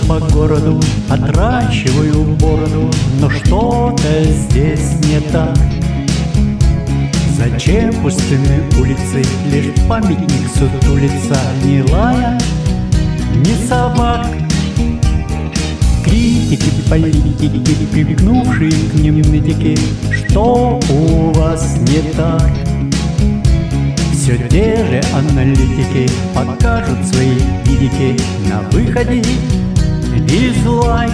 по городу, отращиваю бороду, но что-то здесь не так. Зачем пустынные улицы, лишь памятник сутулица, ни лая, ни собак? Критики, политики, прибегнувшие к нытики, что у вас не так? Все те же аналитики покажут свои видики на выходе дизлайк.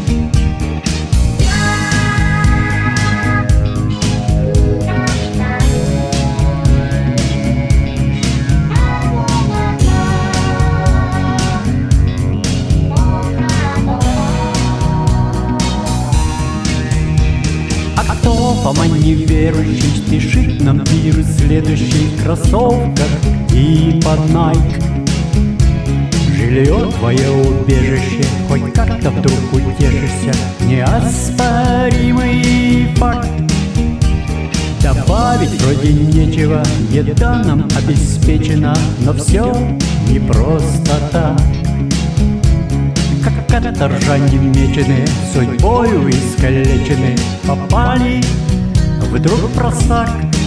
А кто, Фома неверующий, спешит нам мир следующий в кроссовках типа Nike? Жилье твое убежище, хоть как-то вдруг утешишься, неоспоримый факт. Добавить вроде нечего, еда нам обеспечена, но все не просто так. Как каторжане мечены, судьбою искалечены, попали вдруг в просак.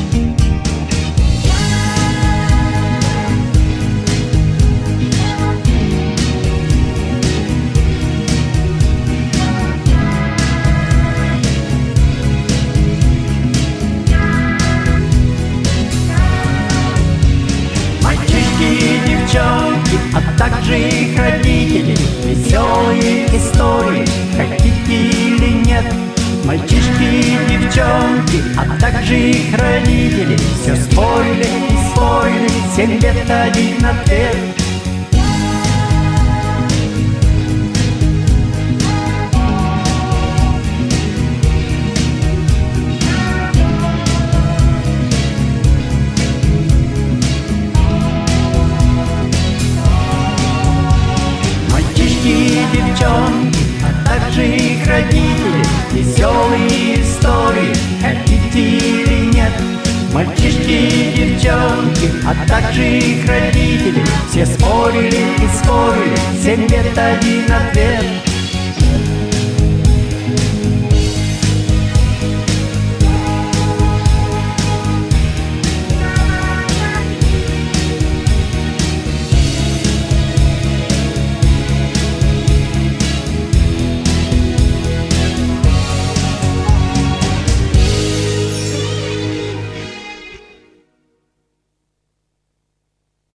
Девчонки, а также их родители, веселые истории, хотите или нет. Мальчишки, девчонки, а также их родители, все спорили и спорили, 7 лет один ответ. Девчонки, а также их родители, веселые истории, хотите или нет. Мальчишки, девчонки, а также их родители, все спорили и спорили, 7 лет один ответ.